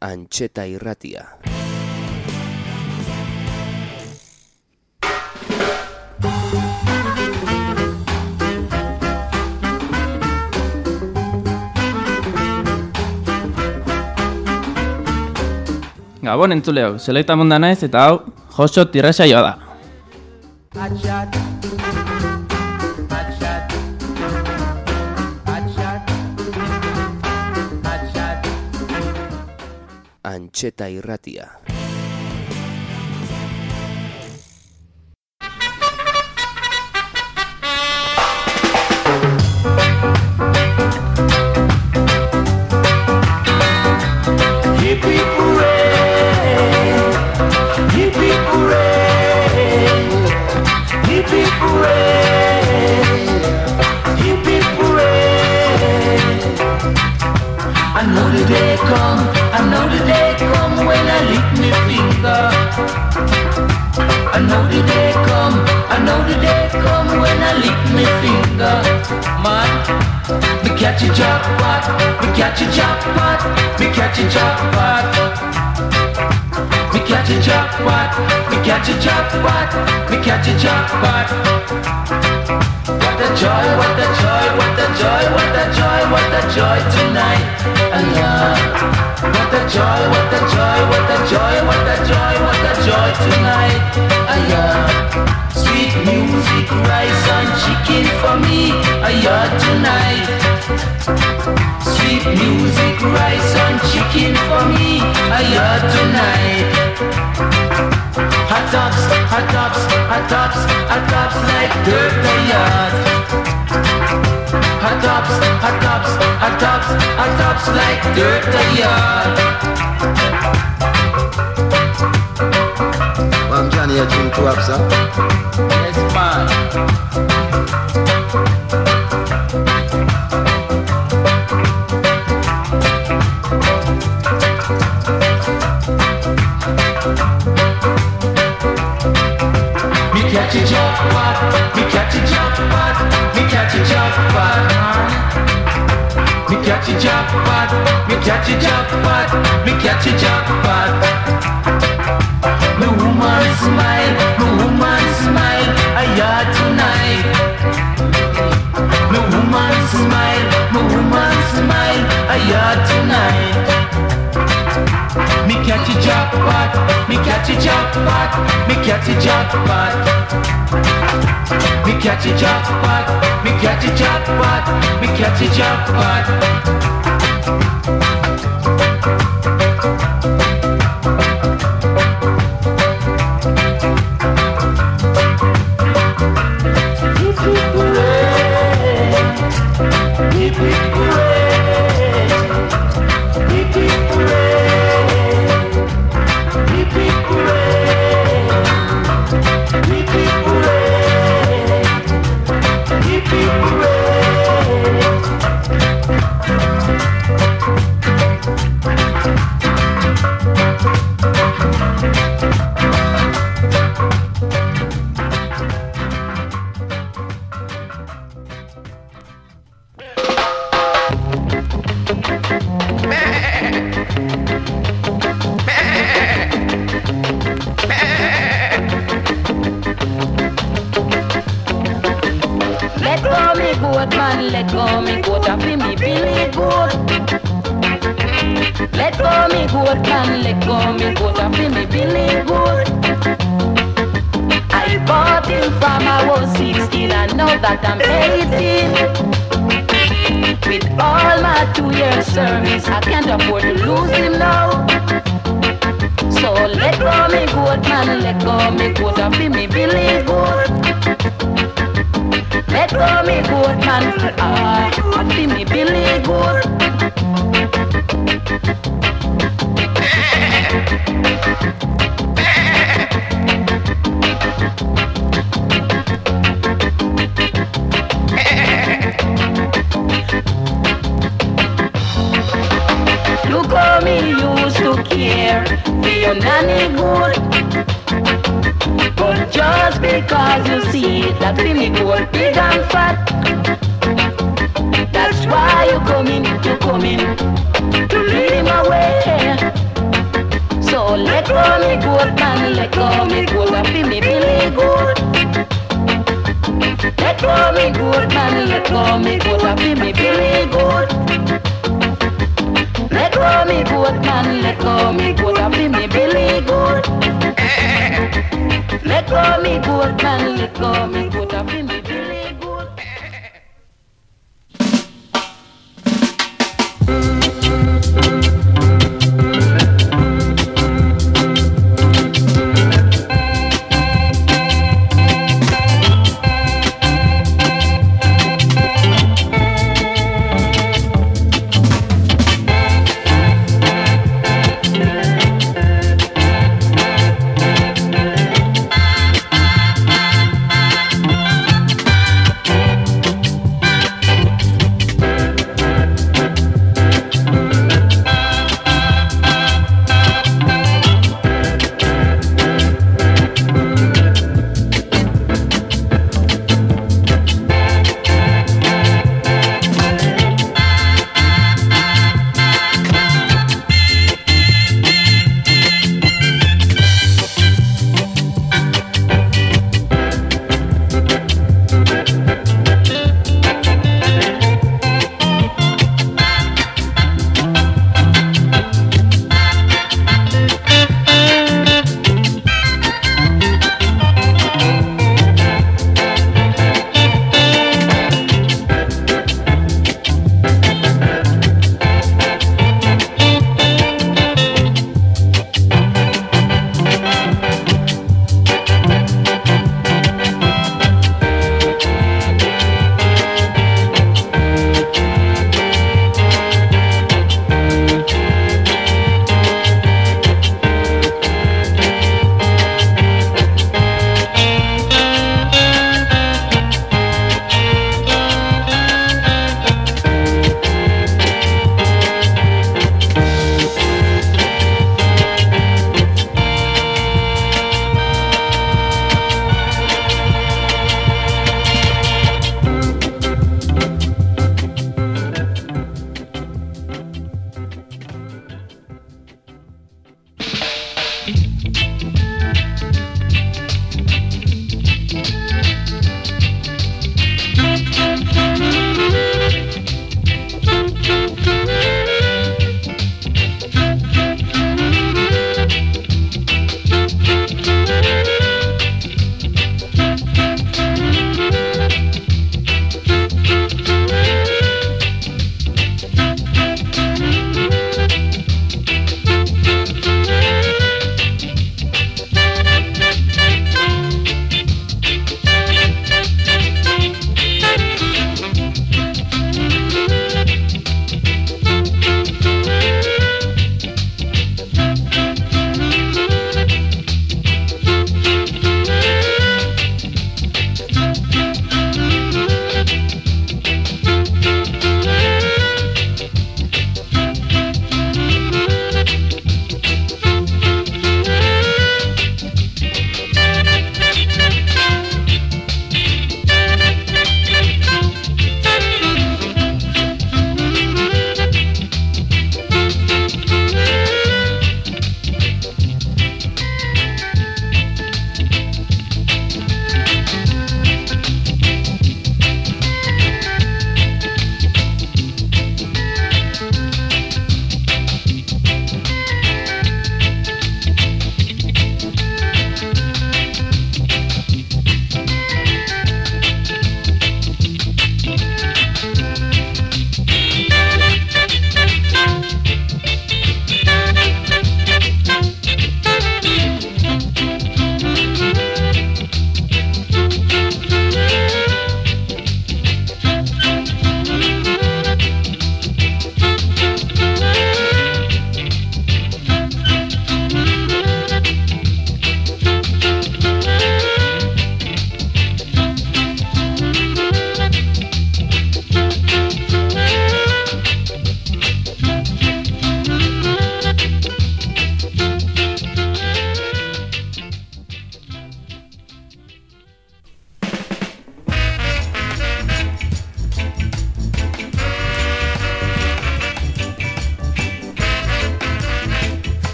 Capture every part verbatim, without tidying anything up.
Antxeta Irratia. Gabon entzuleo, Selekta Munda naiz eta hau Joxo Tirrasaioa da. Antxeta Irratia. I know the day come, I know the day come when I lift me finger. I know the day come, I know the day come when I lift me finger. Man, me catch a jackpot, me catch a jackpot, me catch a jackpot. Me catch a jackpot, me catch a jackpot, me catch a jackpot. What a joy, what a joy, what a joy, what a joy, what a joy tonight. Allah. What a joy, what a joy, what a joy, what a joy, what a joy tonight. Allah. Sweet music, rice and chicken for me. Allah tonight. Sweet music, rice and chicken for me. Allah tonight. Hot dogs, hot dogs, hot dogs, hot dogs like dirt the yard. Hot dogs, hot dogs, hot dogs, hot dogs like dirt the yard. Mam Johnny, you drink two ups, huh? Yes, man. Catch a jackpot, me catch a jackpot, me catch a jackpot. Me catch a jackpot, me catch a jackpot, me catch a jackpot. Me woman smile, me woman smile, I yard tonight. Me woman smile, me woman smile, I yard tonight. Me catch a jackpot, me catch a jackpot, me catch a jackpot. Me catch a jackpot, me catch a jackpot, me catch a jackpot. That I'm eighteen. With all my two-year service, I can't afford to lose him now. So let go me good man, let go me good and be me Billy good. Let go me good man, ah, and be me Billy good. Look how me used to care for your nanny good. But just because you see that me good big and fat, that's why you coming, you coming to lead him away. me goat man, let go me goat and feel me Billy Goat. Let go me goat man, let go me goat and feel me Billy Goat. Let go me goat man, let go me goat and feel me Billy Goat. Let go me goat man, let go me goat and feel me Billy Goat.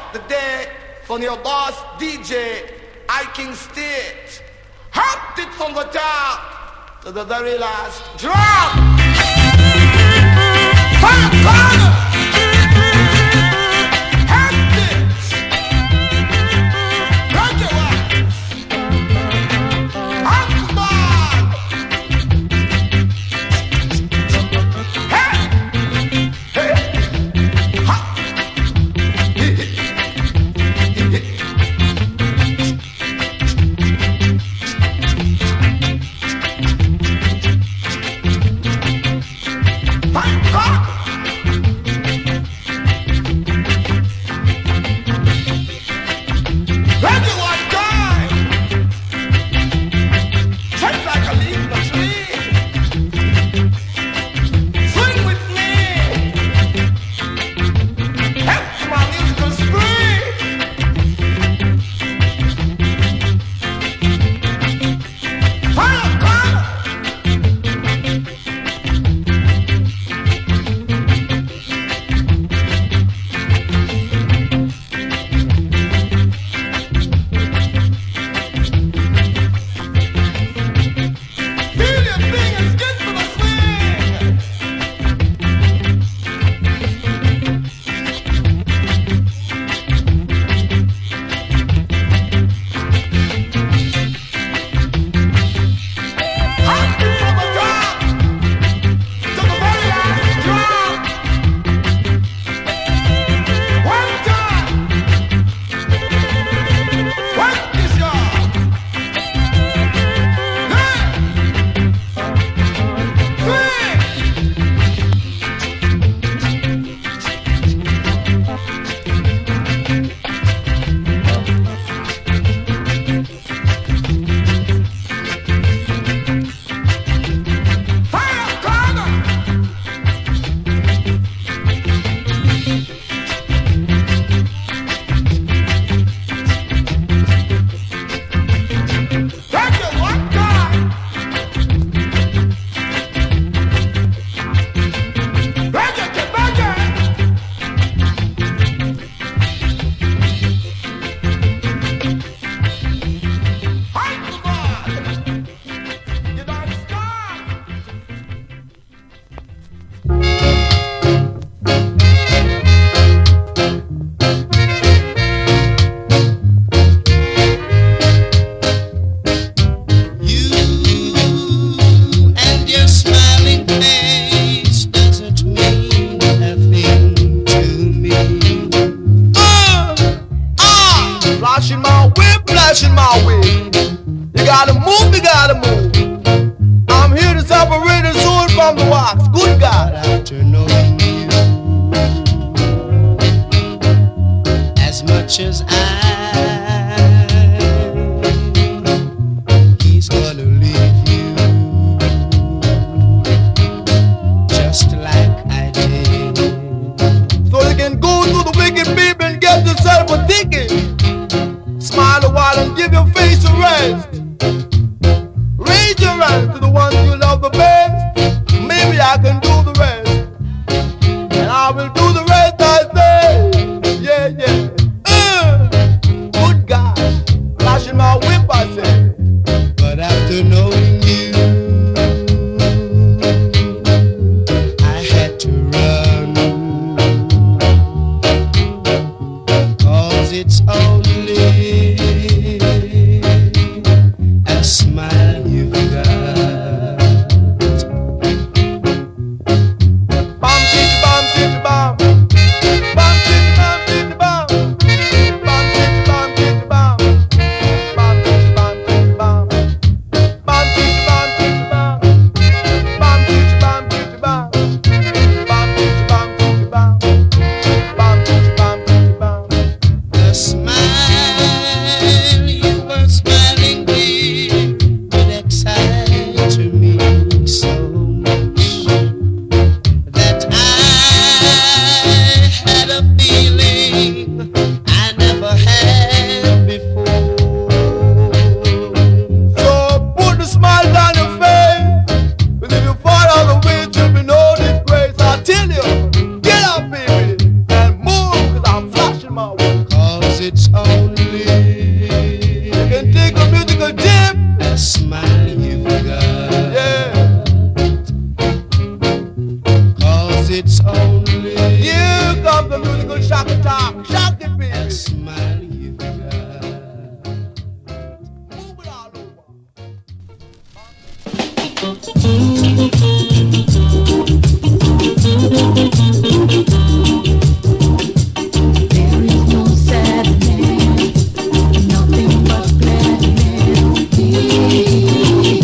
the day from your boss D J, I King State. Hopped it from the top to the very last drop. Fire corner. Hopped it. Roger what? Hop ball. Hey. Hey. Hop. 'cause it's only you can take a musical dip. A smile you've got. Yeah. 'Cause it's only you got the musical shock attack. Shock it, baby. A smile you've got. Move it all over. There is no sadness, nothing but gladness.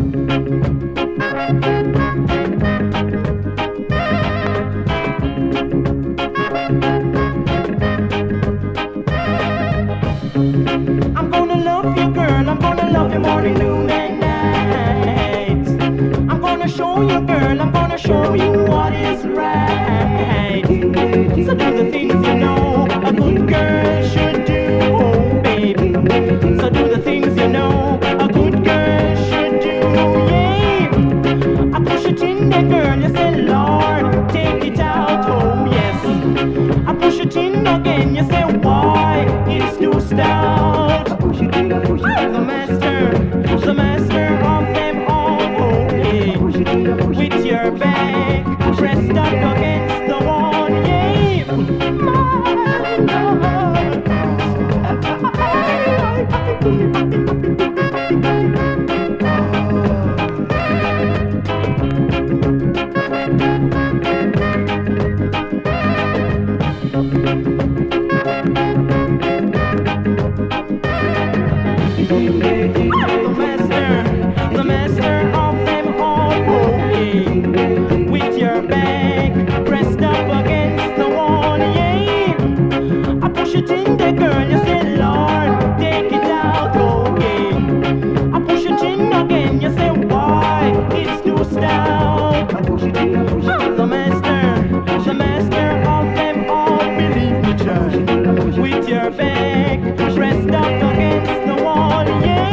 I'm gonna love you, girl. I'm gonna love you morning, noon, and night. I'm gonna show you, girl. I'm gonna show you what is right. So do the things you know a good girl should do, oh baby. So do the things you know a good girl should do, yeah. I push it in there, girl. You say, Lord, take it out, oh yes. I push it in again. You say, why? It's too stout. The master, the master of them all, oh yeah. With your back pressed up against the wall, yeah. The master, the master of them all, oh yeah. With your back pressed up against the wall, yeah. I push it in there, girl, you say, Lord, take it out, oh yeah. I push it in again, you say, why? It's too stout. The master, the master of them all, believe me, child. With your back pressed up against the wall, yeah.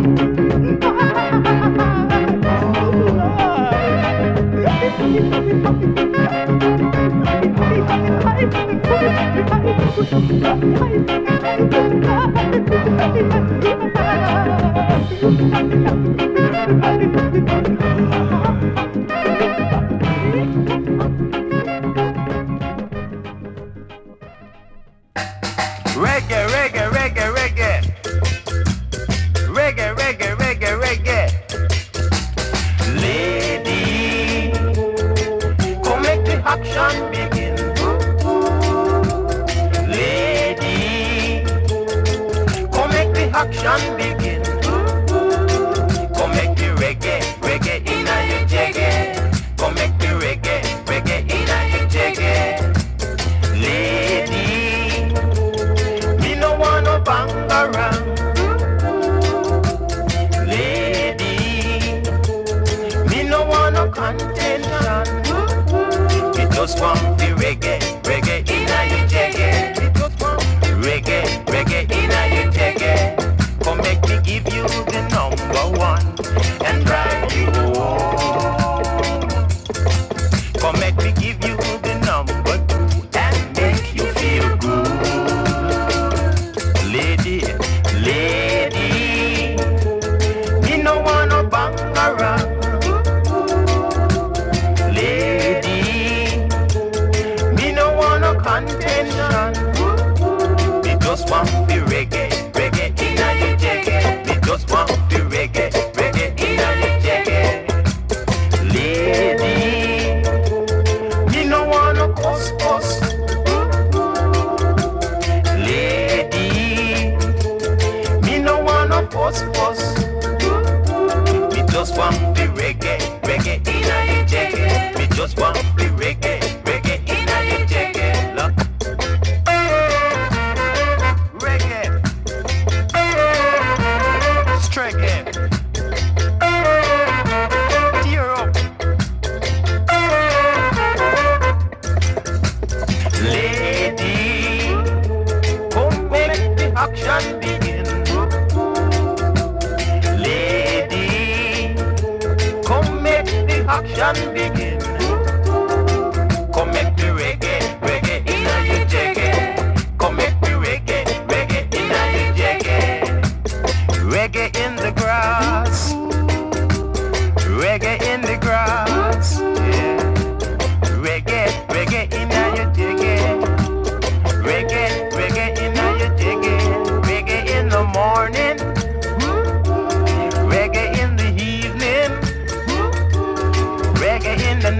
Reggae, reggae, reggae, reggae. Reggae, reggae, reggae, reggae. Lady, come make the action begin. Lady, come make the action begin. Come make the reggae, reggae inna your jaggy. Come make the reggae, reggae inna your jaggy. Lady, me no wanna bang around. Lady, me no wanna contention. Me just want the reggae, reggae inna your jaggy. Me just want reggae, reggae inna your jaggy. Come make me give you the number one and drive you home. Come make me give you the number two and make you feel good. Lady, lady, me no wanna bang around. Lady, me no wanna contention. Me just want the reggae, reggae inna your jaggy. Me just want the reggae, reggae inna your jaggy. Lady, me no wanna cuss cuss. Lady, me no wanna fuss fuss. Me just want the reggae, reggae inna your jaggy. Me just want the reggae, reggae inna your jaggy. Look, reggae, streggae, tear up. Lady, come make the action begin. Lady, come make the action begin. Come make the reggae, reggae inna your jaggy. Come make the reggae, reggae inna your jaggy. Reggae in the grass, reggae in the grass, yeah. Reggae, reggae inna your jaggy. Reggae, reggae inna your jaggy. Reggae in the morning, reggae in the evening, reggae in the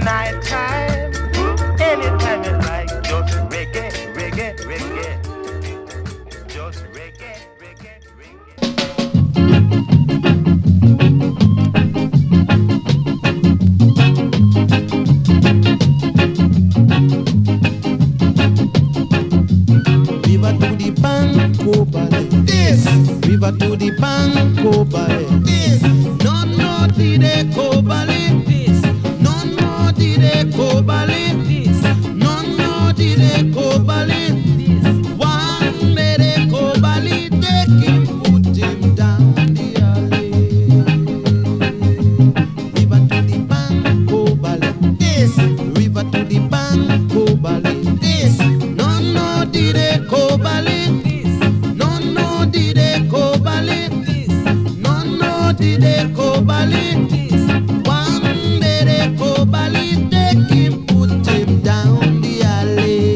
river to the bank, oh ballet. This, no no did they go ballet. This, no no did they go ballet. This, no no did they go ballet. This, one day they go ballet. They can put him down the alley. River to the bank, oh ballet. This, river to the bank, oh ballet. This, no no did they go ballet. No no did they go ballet. No no did they go ballet. One day they go ballet. They can put him down the alley.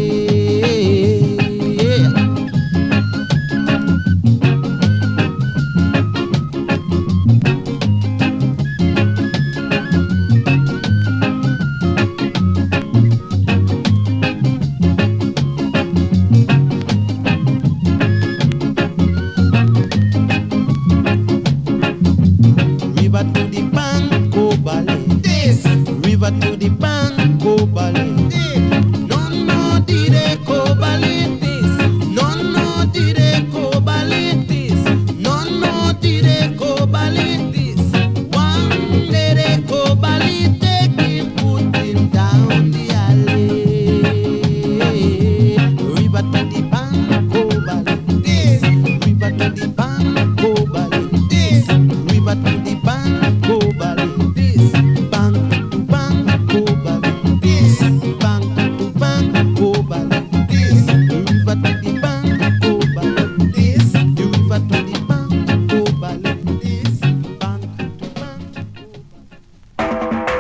River to the bank, go ballet. This, river to the bank, go ballet. No no did they go ballet. No no did they go ballet. No no did they go ballet. One day they go ballet. They can put him down the alley. River to the bank, go ballet. This, river to the bank, go ballet. This, river to the bank, go ballet. This, bank to bank, go ballet. This, bank to bank, go ballet. This, river to the bank, go ballet. This, the river to the bank, go ballet. This, bank to bank.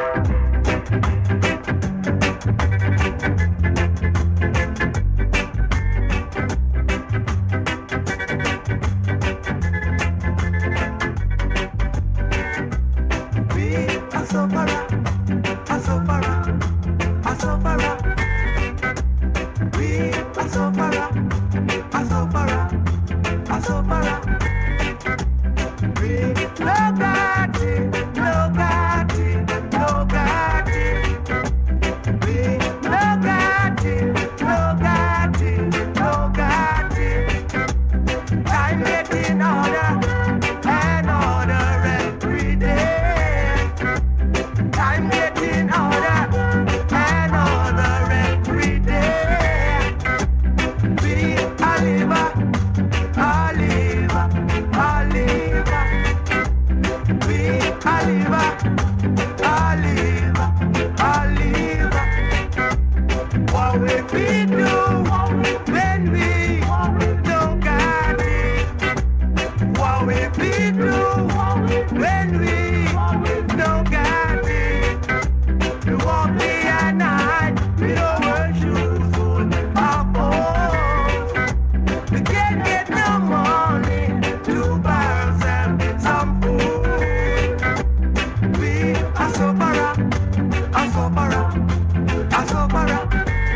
Time getting harder and harder every day. Time getting harder and harder every day. We a liver, a liver, a liver. We a liver, a liver, a liver. What we we do when we don't got it. What we we do when we don't got it. We walk day and night with our shoes full of holes. We can't get no money to buy ourselves some food. We are so para, are so para, are so para.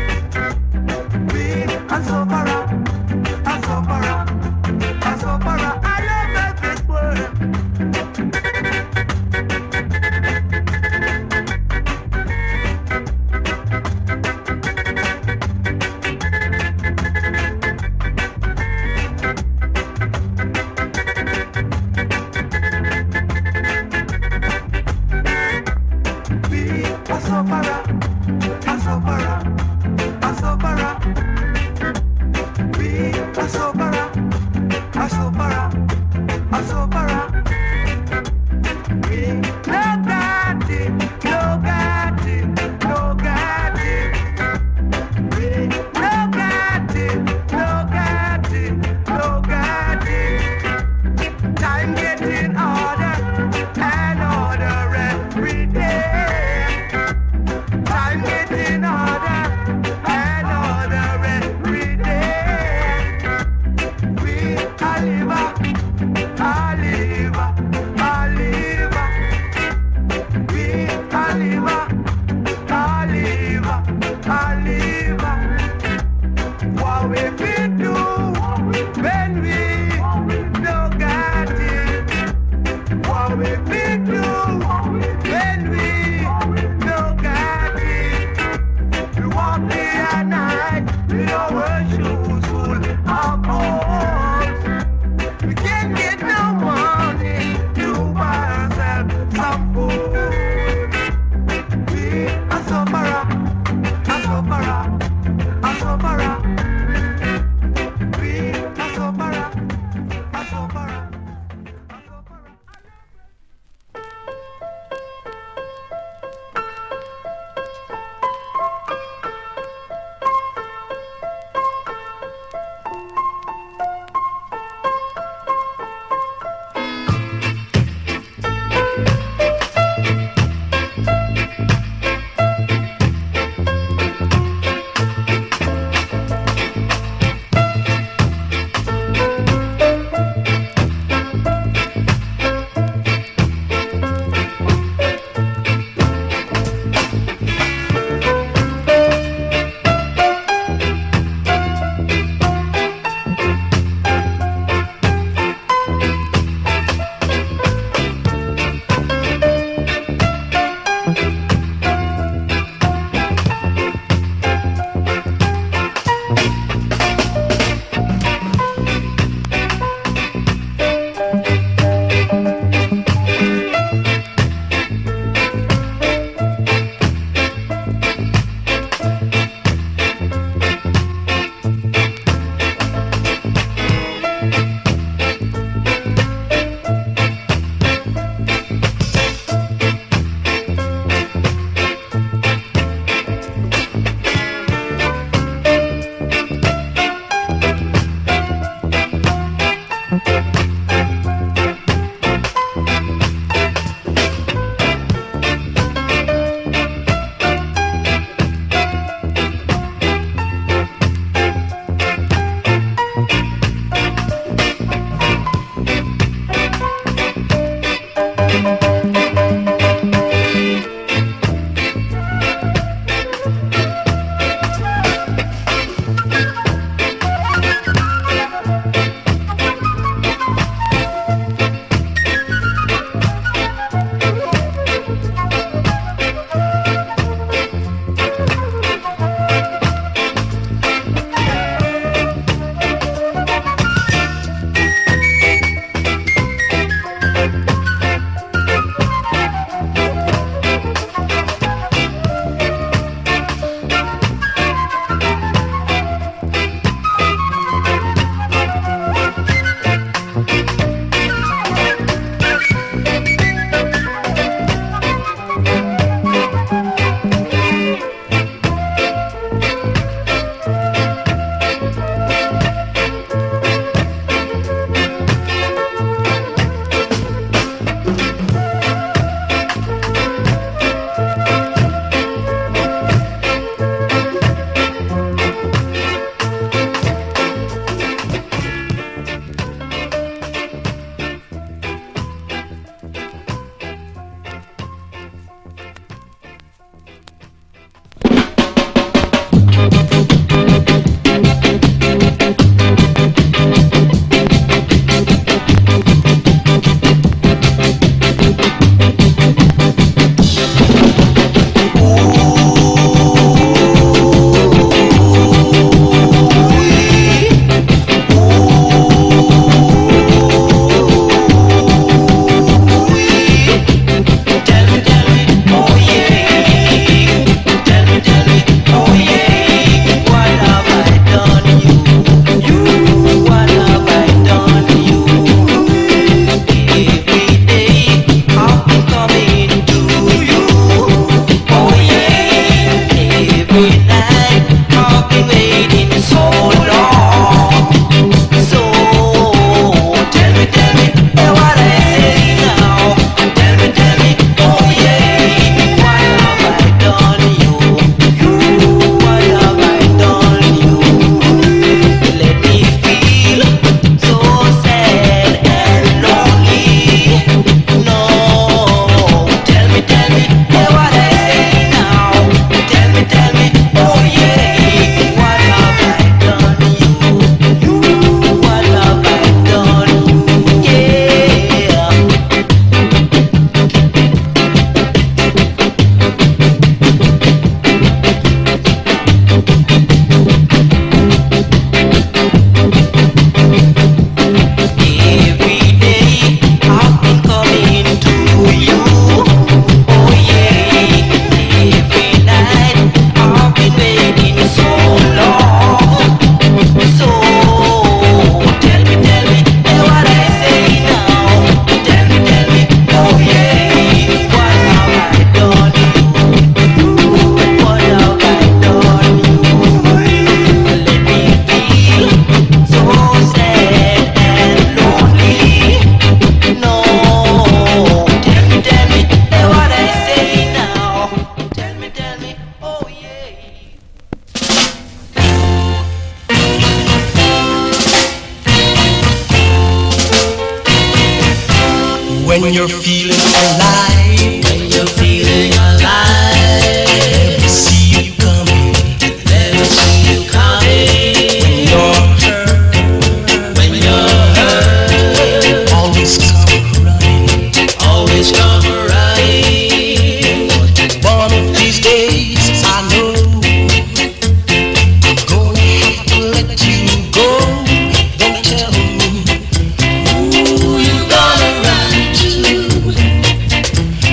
We are so para, are so para, are so para. I love this word. We are so para, are so para, are so para. We are so para, are so para, are so para. We no got it, no got it, no got it. We no got it, no got it, no got it. Time getting harder and harder every day. Time getting harder and harder every day. We a liver, a liver, a liver. We a liver, a liver, a liver. What we we do when we don't got it. What we we do when we don't got it. We walk day and night with our shoes full of holes. We can't When you're feeling alive, when you're feeling alive, never see you coming, never see you coming. When you're hurt, when you're hurt, always come running, always come running. One of these days, I know I'm gonna have to let you go. Don't tell me who you gonna run to.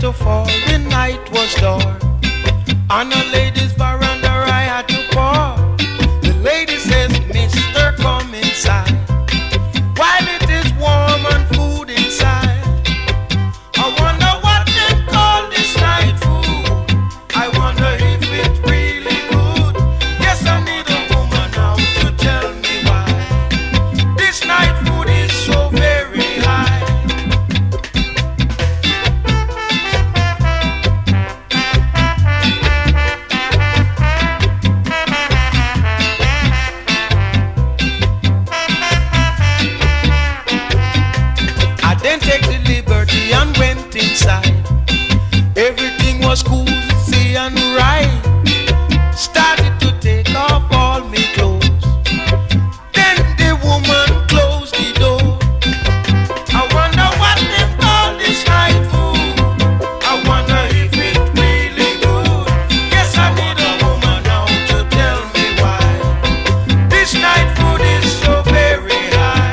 to fall, the night was dark. On a lady's veranda I had to park. The lady says, Mister, come inside. While it is warm and food inside, I wonder what they call this night food. I wonder if it's really good. Yes, I need a woman now to tell me why this night food is so very high. I then take the liberty and went inside. Everything was cozy and right. Started to take off all my clothes. Then the woman closed the door. I wonder what they call this night food. I wonder if it's really good. Yes, I need a woman now to tell me why this night food is so very high.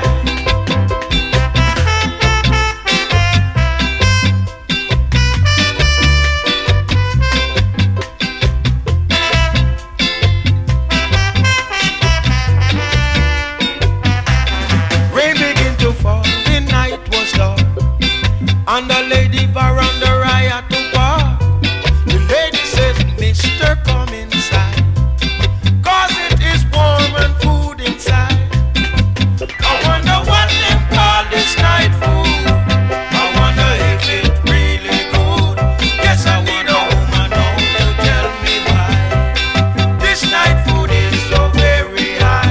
Rain began to fall, the night was dark. On the lady veranda I had to park. The lady says, Mister, come inside, cause it is warm and food inside. I wonder what they call this night food. I wonder if it's really good. Yes, I need a woman now to tell me why this night food is so very high.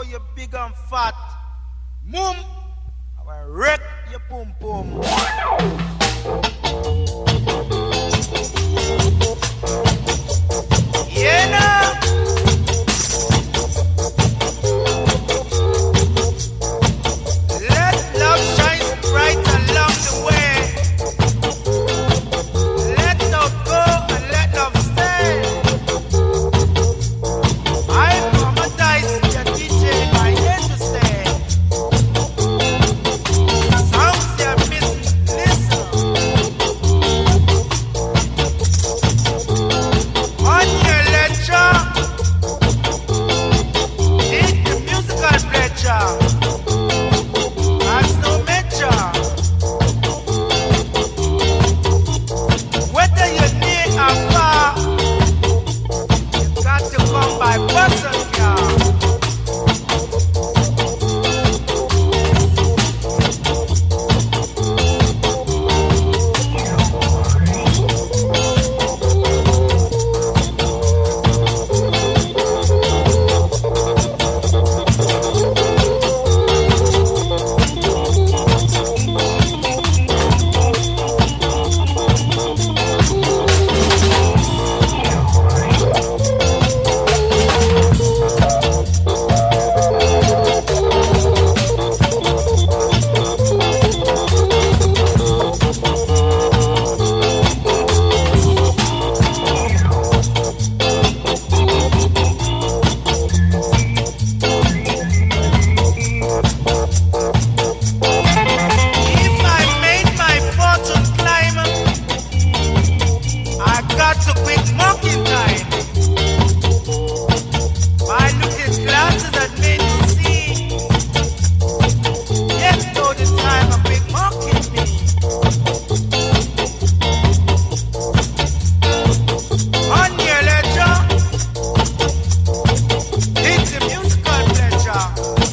you big and fat. Mum, I will wreck your pum pum. Yeah, now. Let love shine bright along the way. Let love go and let love stay. I traumatize your D J by here to stay. Sounds they're missing, listen. On your lecture, in the musical pleasure. That's no measure. Whether you're near or far, you got to come by bus and car. If I made my fortune climb, I got to quick mocking time. My looking glasses that made me see. Yet though the time a quick mocking me. On your ledger, it's a musical pleasure.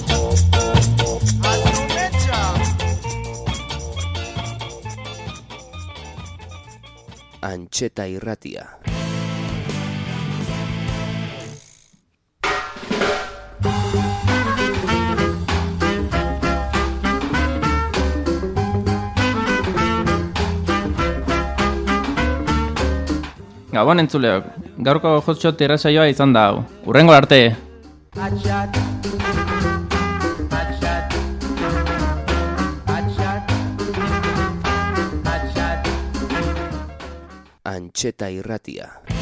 Has no measure. Antxeta Irratia. Gabon entzuleok, gaurko hotshot irratsaioa izan da hau. Hurrengo arte! Hot shot. Hot shot. Hot shot. Hot shot. Antxeta Irratia.